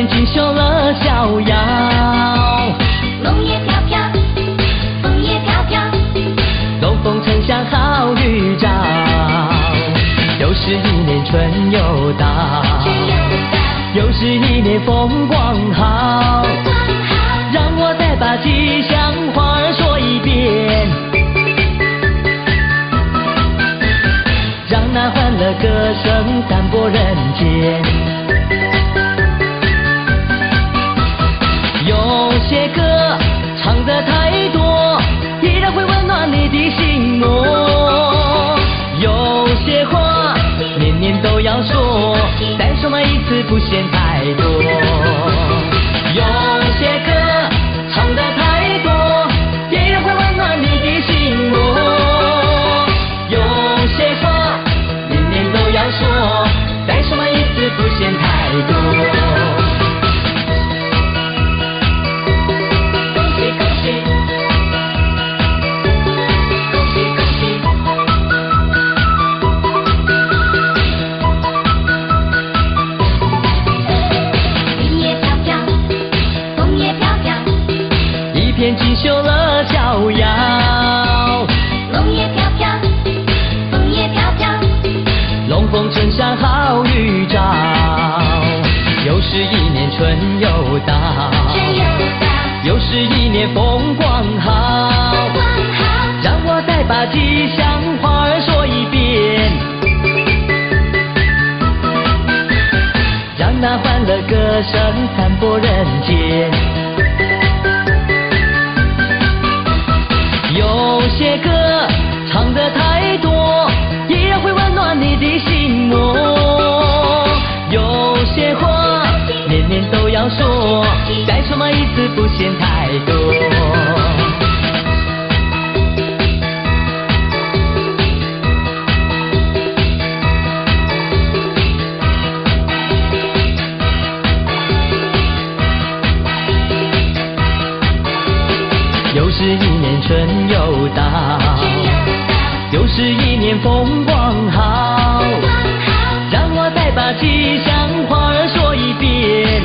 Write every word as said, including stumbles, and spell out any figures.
片锦绣乐逍遥。 龙叶飘飘，凤叶飘飘， 龙凤呈祥好预兆。又是一年春又到， 春又到， 又是一年风光好。 光好， 让我再把吉祥话儿说一遍，让那欢乐歌声散播人间。有些歌唱得太多，依然会温暖你的心窝。有些话年年都要说，再说嘛一次不嫌太多。有些歌唱得太多，依然会温暖你的心窝。有些话年年都要说，再说嘛一次不嫌太多。锦绣乐逍遥， 龙叶飘飘，凤叶飘飘， 龙凤呈祥好预兆。又是一年春又到， 春又到， 又是一年风光好。 光好， 让我再把吉祥话儿说一遍，让那欢乐歌声散播人间。有些歌唱得太多，依然会温暖你的心窝。有些话年年都要说，再说嘛一次不嫌太多。又是一年春又到，又是一年风光好。让我再把吉祥话儿说一遍，